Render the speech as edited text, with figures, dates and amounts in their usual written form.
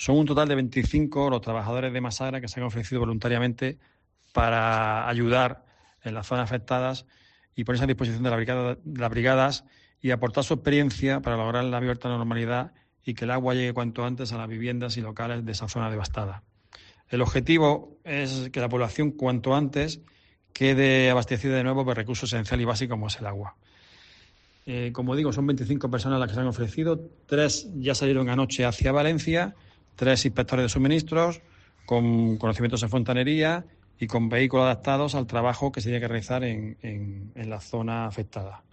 Son un total de 25 los trabajadores de Masagra que se han ofrecido voluntariamente para ayudar en las zonas afectadas y ponerse a disposición de las brigadas y aportar su experiencia para lograr la abierta normalidad y que el agua llegue cuanto antes a las viviendas y locales de esa zona devastada. El objetivo es que la población cuanto antes quede abastecida de nuevo por recurso esencial y básico como es el agua. Como digo, son 25 personas las que se han ofrecido, 3 ya salieron anoche hacia Valencia, 3 inspectores de suministros con conocimientos en fontanería y con vehículos adaptados al trabajo que se tiene que realizar en la zona afectada.